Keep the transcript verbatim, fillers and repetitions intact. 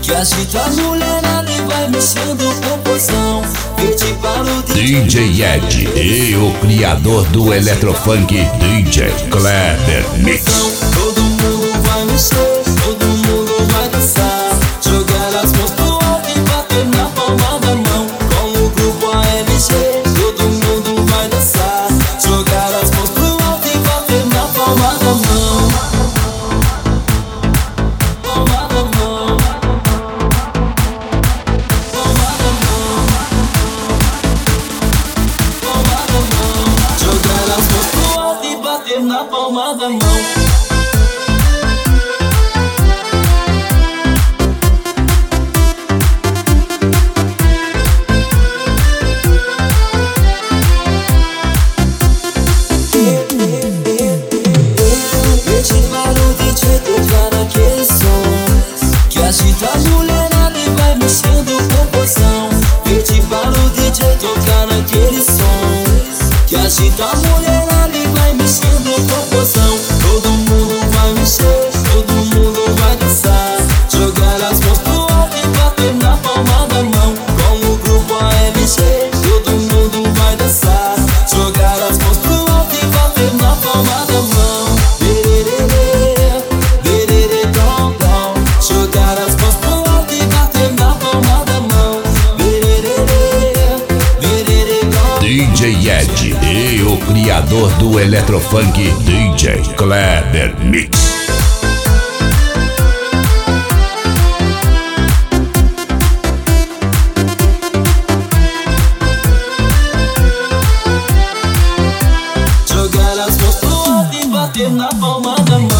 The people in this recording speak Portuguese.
que agita a mulherada e vai mexendo com porção. Pede para o D J Ed e o criador do Eletrofunk, D J Kleber Mix. Todo mundo vai mexer, todo mundo vai dançar, jogar as mãos pro alto e bater na palma da mão. Com o grupo A M G, todo mundo vai dançar, jogar as mãos pro alto e bater na palma da mão. Palma da mão. Palma da mão. Palma da mão. Jogar as mãos pro alto e bater na palma da mão. Agita a mulherada e vai mexendo com porção. Pede para o D J tocar naquele som, que agita a mulherada e vai mexendo com porção. Todo mundo vai mexer, todo mundo vai dançar, jogar as mãos pro alto e bater na palma da mão. Com o grupo A M G, todo mundo vai dançar, jogar as mãos pro alto e bater na palma da mão. Bererê, bererê, dom, dom, jogar as mãos pro alto e bater na palma da mão. Bererê, bererê, dom, D J Ed e o criador do Eletrofunk, D J Kleber Mix. jogar as mãos pro alto e bater na palma da mão.